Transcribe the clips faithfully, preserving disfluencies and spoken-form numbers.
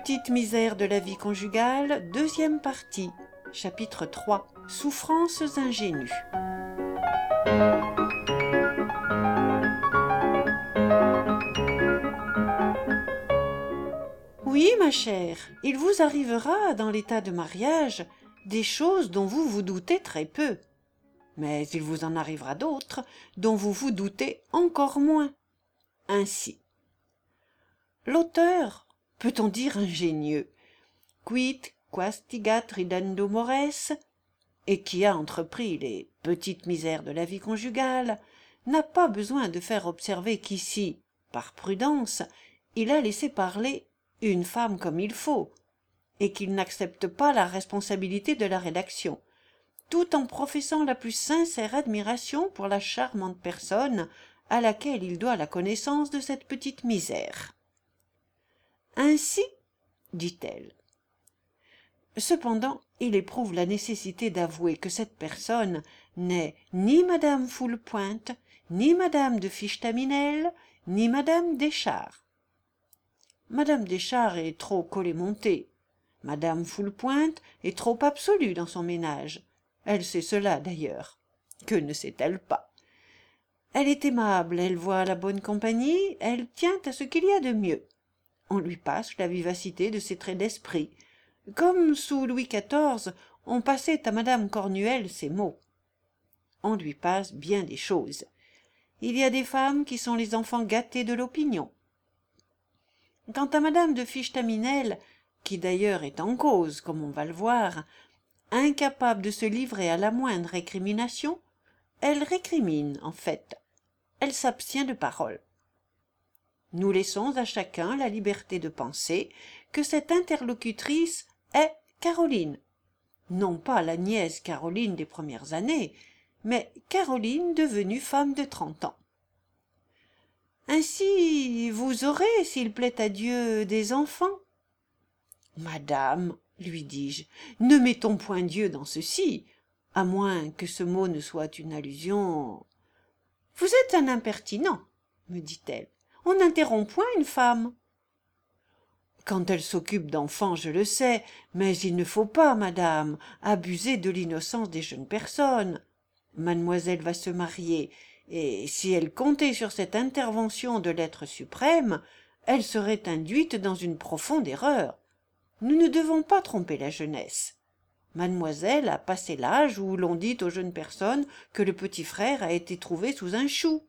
Petite misère de la vie conjugale, deuxième partie, chapitre trois, souffrances ingénues. Oui, ma chère, il vous arrivera, dans l'état de mariage, des choses dont vous vous doutez très peu. Mais il vous en arrivera d'autres dont vous vous doutez encore moins. Ainsi, l'auteur, peut-on dire ingénieux, quid quastigat ridendo mores, et qui a entrepris les petites misères de la vie conjugale, n'a pas besoin de faire observer qu'ici, par prudence, il a laissé parler une femme comme il faut, et qu'il n'accepte pas la responsabilité de la rédaction, tout en professant la plus sincère admiration pour la charmante personne à laquelle il doit la connaissance de cette petite misère. Ainsi, dit-elle. Cependant, il éprouve la nécessité d'avouer que cette personne n'est ni madame Foulpointe, ni madame de Fichtaminel, ni madame Deschartres. Madame Deschartres est trop collé-montée. Madame Foulpointe est trop absolue dans son ménage. Elle sait cela, d'ailleurs. Que ne sait-elle pas? Elle est aimable, elle voit la bonne compagnie, elle tient à ce qu'il y a de mieux. On lui passe la vivacité de ses traits d'esprit, comme sous Louis quatorze on passait à madame Cornuelle ses mots. On lui passe bien des choses. Il y a des femmes qui sont les enfants gâtés de l'opinion. Quant à madame de Fichtaminel, qui d'ailleurs est en cause, comme on va le voir, incapable de se livrer à la moindre récrimination, elle récrimine, en fait. Elle s'abstient de parole. Nous laissons à chacun la liberté de penser que cette interlocutrice est Caroline. Non pas la nièce Caroline des premières années, mais Caroline devenue femme de trente ans. Ainsi, vous aurez, s'il plaît à Dieu, des enfants. Madame, lui dis-je, ne mettons point Dieu dans ceci, à moins que ce mot ne soit une allusion. Vous êtes un impertinent, me dit-elle. On n'interrompt point une femme. Quand elle s'occupe d'enfants, je le sais, mais il ne faut pas, madame, abuser de l'innocence des jeunes personnes. Mademoiselle va se marier, et si elle comptait sur cette intervention de l'être suprême, elle serait induite dans une profonde erreur. Nous ne devons pas tromper la jeunesse. Mademoiselle a passé l'âge où l'on dit aux jeunes personnes que le petit frère a été trouvé sous un chou.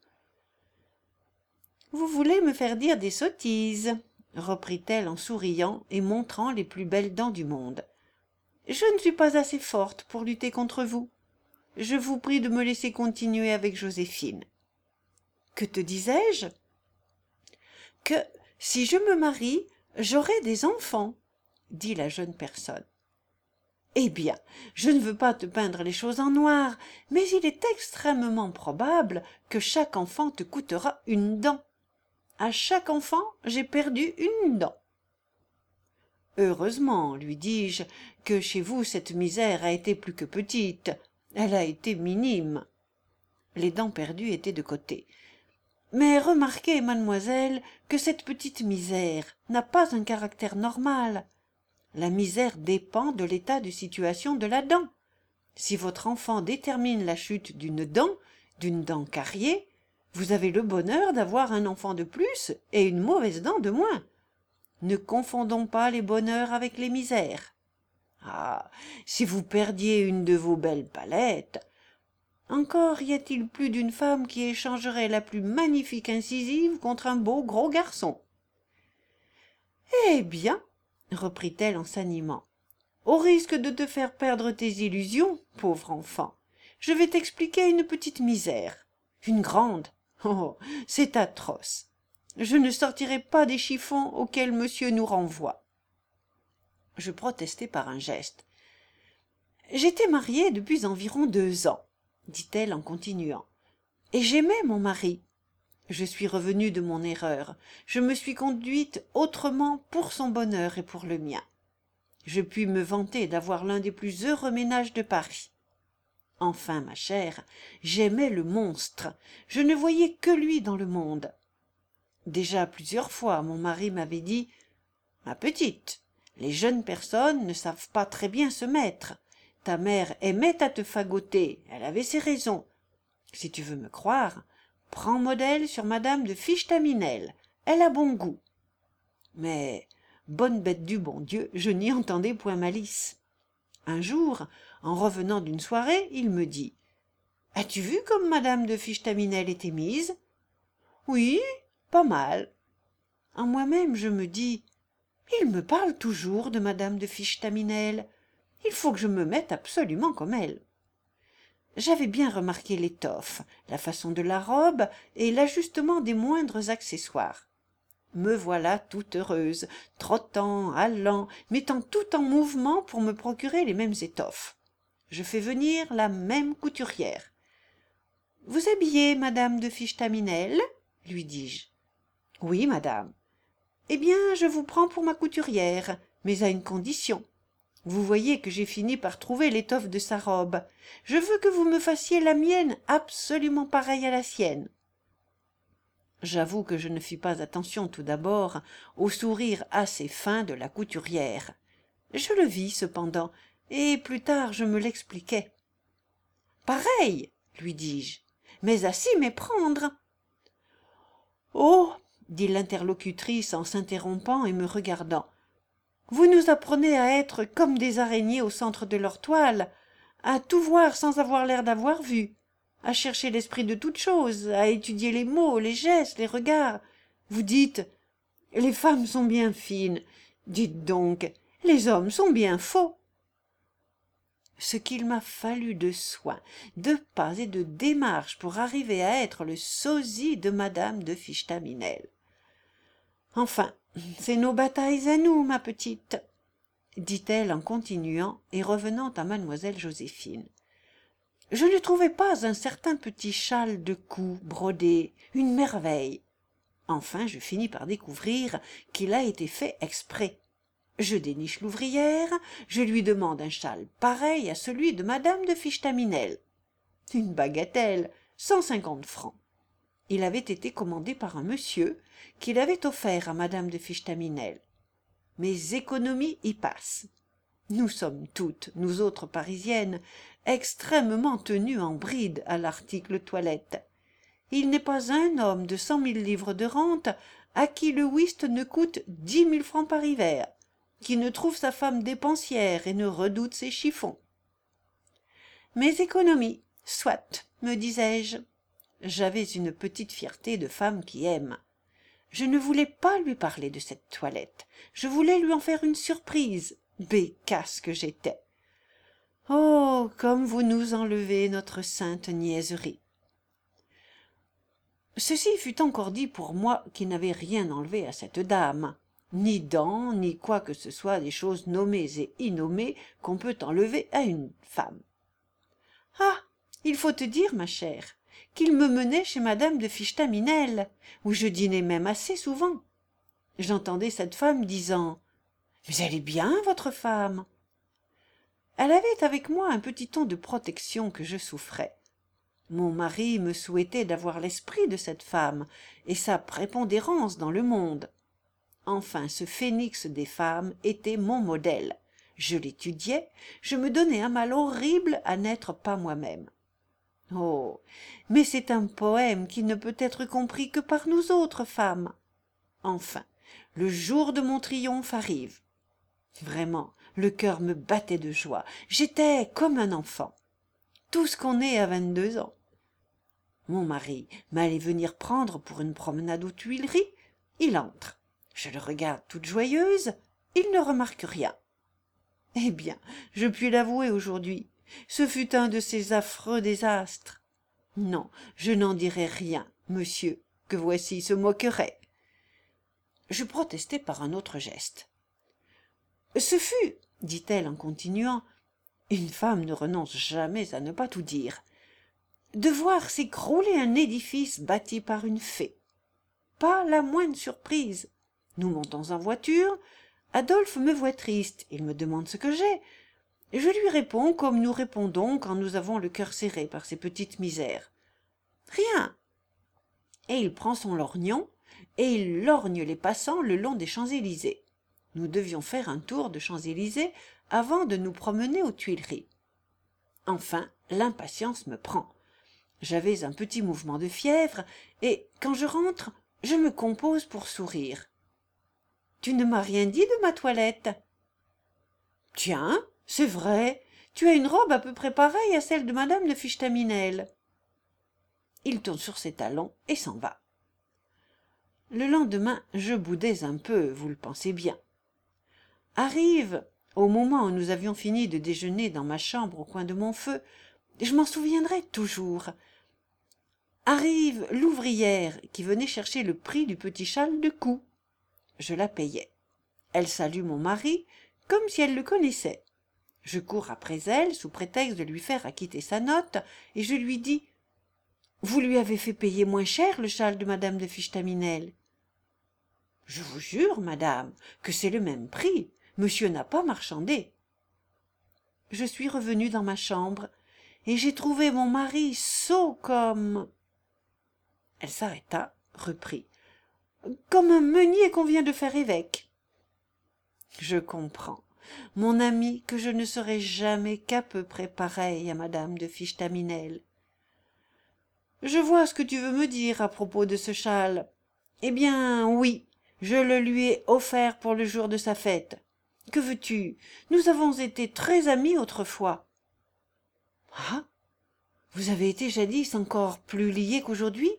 Vous voulez me faire dire des sottises, reprit-elle en souriant et montrant les plus belles dents du monde. Je ne suis pas assez forte pour lutter contre vous. Je vous prie de me laisser continuer avec Joséphine. Que te disais-je? Que, si je me marie, j'aurai des enfants, dit la jeune personne. Eh bien, je ne veux pas te peindre les choses en noir, mais il est extrêmement probable que chaque enfant te coûtera une dent. À chaque enfant, j'ai perdu une dent. Heureusement, lui dis-je, que chez vous cette misère a été plus que petite, elle a été minime. Les dents perdues étaient de côté. Mais remarquez, mademoiselle, que cette petite misère n'a pas un caractère normal. La misère dépend de l'état de situation de la dent. Si votre enfant détermine la chute d'une dent, d'une dent cariée, vous avez le bonheur d'avoir un enfant de plus et une mauvaise dent de moins. Ne confondons pas les bonheurs avec les misères. Ah, si vous perdiez une de vos belles palettes, encore y a-t-il plus d'une femme qui échangerait la plus magnifique incisive contre un beau gros garçon. Eh bien, reprit-elle en s'animant, au risque de te faire perdre tes illusions, pauvre enfant, je vais t'expliquer une petite misère, une grande. Oh, c'est atroce. Je ne sortirai pas des chiffons auxquels monsieur nous renvoie. Je protestai par un geste. J'étais mariée depuis environ deux ans, dit-elle en continuant, et j'aimais mon mari. Je suis revenue de mon erreur. Je me suis conduite autrement pour son bonheur et pour le mien. Je puis me vanter d'avoir l'un des plus heureux ménages de Paris. Enfin, ma chère, j'aimais le monstre. Je ne voyais que lui dans le monde. Déjà plusieurs fois, mon mari m'avait dit « Ma petite, Les jeunes personnes ne savent pas très bien se mettre. Ta mère aimait à te fagoter, elle avait ses raisons. Si tu veux me croire, prends modèle sur madame de Fichtaminel, elle a bon goût. » Mais, bonne bête du bon Dieu, je n'y entendais point malice. Un jour, en revenant d'une soirée, il me dit « As-tu vu comme madame de Fichtaminel était mise ?»« Oui, pas mal. » En moi-même, je me dis « Il me parle toujours de madame de Fichtaminel. Il faut que je me mette absolument comme elle. » J'avais bien remarqué l'étoffe, la façon de la robe et l'ajustement des moindres accessoires. Me voilà toute heureuse, trottant, allant, mettant tout en mouvement pour me procurer les mêmes étoffes. Je fais venir la même couturière. « Vous habillez madame de Fichtaminel ?» lui dis-je. « Oui, madame. »« Eh bien, je vous prends pour ma couturière, mais à une condition. Vous voyez que j'ai fini par trouver l'étoffe de sa robe. Je veux que vous me fassiez la mienne absolument pareille à la sienne. » J'avoue que je ne fis pas attention tout d'abord au sourire assez fin de la couturière. Je le vis cependant, et plus tard je me l'expliquai. « Pareil, lui dis-je, mais à s'y méprendre. »« Oh, dit l'interlocutrice en s'interrompant et me regardant, vous nous apprenez à être comme des araignées au centre de leur toile, à tout voir sans avoir l'air d'avoir vu, à chercher l'esprit de toute chose, à étudier les mots, les gestes, les regards. Vous dites, les femmes sont bien fines. Dites donc, les hommes sont bien faux. » Ce qu'il m'a fallu de soins, de pas et de démarches pour arriver à être le sosie de madame de Fichtaminel. Enfin, c'est nos batailles à nous, ma petite, dit-elle en continuant et revenant à mademoiselle Joséphine. Je ne trouvais pas un certain petit châle de cou brodé une merveille. Enfin, je finis par découvrir qu'il a été fait exprès. Je déniche l'ouvrière, je lui demande un châle pareil à celui de madame de Fichtaminel. Une bagatelle, cent cinquante francs. Il avait été commandé par un monsieur qui l'avait offert à madame de Fichtaminel. Mes économies y passent. Nous sommes toutes, nous autres parisiennes, extrêmement tenues en bride à l'article toilette. Il n'est pas un homme de cent mille livres de rente à qui le whist ne coûte dix mille francs par hiver, qui ne trouve sa femme dépensière et ne redoute ses chiffons. Mes économies, soit, me disais-je. J'avais une petite fierté de femme qui aime. Je ne voulais pas lui parler de cette toilette, je voulais lui en faire une surprise, bécasse que j'étais. Oh, comme vous nous enlevez notre sainte niaiserie. Ceci fut encore dit pour moi qui n'avais rien enlevé à cette dame, ni dents, ni quoi que ce soit des choses nommées et innommées qu'on peut enlever à une femme. Ah, il faut te dire, ma chère, qu'il me menait chez madame de Fichtaminel, où je dînais même assez souvent. J'entendais cette femme disant « Mais elle est bien, votre femme !» Elle avait avec moi un petit ton de protection que je souffrais. Mon mari me souhaitait d'avoir l'esprit de cette femme et sa prépondérance dans le monde. Enfin, ce phénix des femmes était mon modèle. Je l'étudiais, je me donnais un mal horrible à n'être pas moi-même. Oh, mais c'est un poème qui ne peut être compris que par nous autres femmes. Enfin, le jour de mon triomphe arrive. Vraiment, le cœur me battait de joie. J'étais comme un enfant. Tout ce qu'on est à vingt-deux ans. Mon mari m'allait venir prendre pour une promenade aux Tuileries. Il entre. Je le regarde toute joyeuse. Il ne remarque rien. Eh bien, je puis l'avouer aujourd'hui, ce fut un de ces affreux désastres. Non, je n'en dirai rien, monsieur, que voici se moquerait. Je protestai par un autre geste. Ce fut, dit-elle en continuant, une femme ne renonce jamais à ne pas tout dire, de voir s'écrouler un édifice bâti par une fée. Pas la moindre surprise. Nous montons en voiture. Adolphe me voit triste. Il me demande ce que j'ai. Je lui réponds comme nous répondons quand nous avons le cœur serré par ces petites misères. Rien. Et il prend son lorgnon et il lorgne les passants le long des Champs-Élysées. Nous devions faire un tour de Champs-Élysées avant de nous promener aux Tuileries. Enfin, l'impatience me prend. J'avais un petit mouvement de fièvre, et quand je rentre, je me compose pour sourire. « Tu ne m'as rien dit de ma toilette ?»« Tiens, c'est vrai, tu as une robe à peu près pareille à celle de madame de Fichtaminel. » Il tourne sur ses talons et s'en va. Le lendemain, je boudais un peu, vous le pensez bien. Arrive, au moment où nous avions fini de déjeuner dans ma chambre au coin de mon feu, je m'en souviendrai toujours, arrive l'ouvrière qui venait chercher le prix du petit châle de cou. Je la payais. Elle salue mon mari comme si elle le connaissait. Je cours après elle sous prétexte de lui faire acquitter sa note et je lui dis « Vous lui avez fait payer moins cher le châle de madame de Fichtaminel ?»« Je vous jure, madame, que c'est le même prix. Monsieur n'a pas marchandé. » Je suis revenue dans ma chambre et j'ai trouvé mon mari sot comme... Elle s'arrêta, reprit. « Comme un meunier qu'on vient de faire évêque. » Je comprends, mon ami, que je ne serai jamais qu'à peu près pareille à madame de Fichtaminel. Je vois ce que tu veux me dire à propos de ce châle. Eh bien, oui, je le lui ai offert pour le jour de sa fête. Que veux-tu? Nous avons été très amis autrefois. Ah, vous avez été jadis encore plus liés qu'aujourd'hui?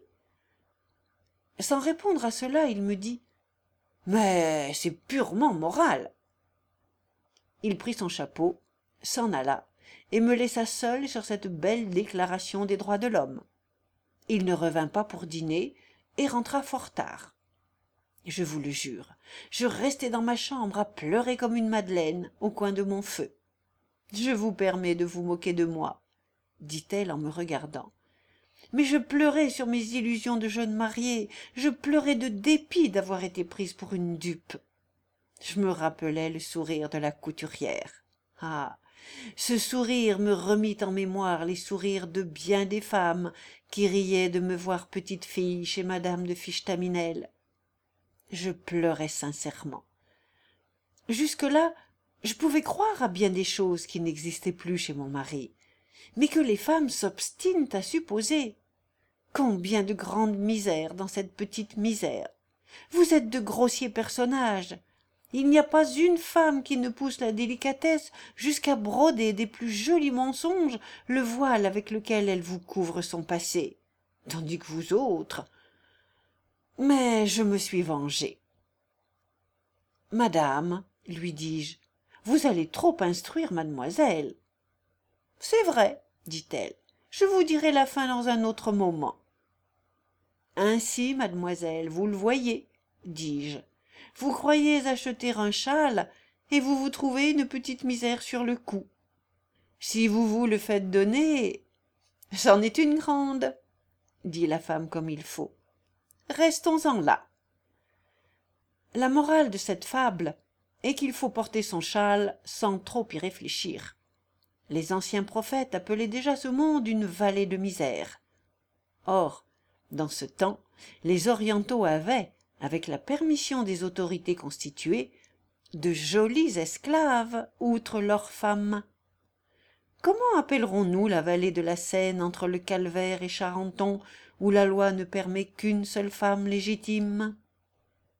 Sans répondre à cela, il me dit « Mais c'est purement moral. » Il prit son chapeau, s'en alla, et me laissa seule sur cette belle déclaration des droits de l'homme. Il ne revint pas pour dîner et rentra fort tard. Je vous le jure, je restai dans ma chambre à pleurer comme une madeleine au coin de mon feu. « Je vous permets de vous moquer de moi, » dit-elle en me regardant. Mais je pleurais sur mes illusions de jeune mariée, je pleurais de dépit d'avoir été prise pour une dupe. Je me rappelais le sourire de la couturière. Ah, ce sourire me remit en mémoire les sourires de bien des femmes qui riaient de me voir petite fille chez madame de Fichtaminel. Je pleurais sincèrement. Jusque-là, je pouvais croire à bien des choses qui n'existaient plus chez mon mari, mais que les femmes s'obstinent à supposer. Combien de grande misère dans cette petite misère! Vous êtes de grossiers personnages. Il n'y a pas une femme qui ne pousse la délicatesse jusqu'à broder des plus jolis mensonges le voile avec lequel elle vous couvre son passé, tandis que vous autres... Mais je me suis vengée. « Madame, lui dis-je, vous allez trop instruire mademoiselle. »« C'est vrai, dit-elle, je vous dirai la fin dans un autre moment. »« Ainsi, mademoiselle, vous le voyez, dis-je, vous croyez acheter un châle et vous vous trouvez une petite misère sur le cou. Si vous vous le faites donner, c'en est une grande, dit la femme comme il faut. Restons-en là. La morale de cette fable est qu'il faut porter son châle sans trop y réfléchir. Les anciens prophètes appelaient déjà ce monde une vallée de misère. Or, dans ce temps, les orientaux avaient, avec la permission des autorités constituées, de jolis esclaves outre leurs femmes. Comment appellerons-nous la vallée de la Seine entre le Calvaire et Charenton, où la loi ne permet qu'une seule femme légitime ?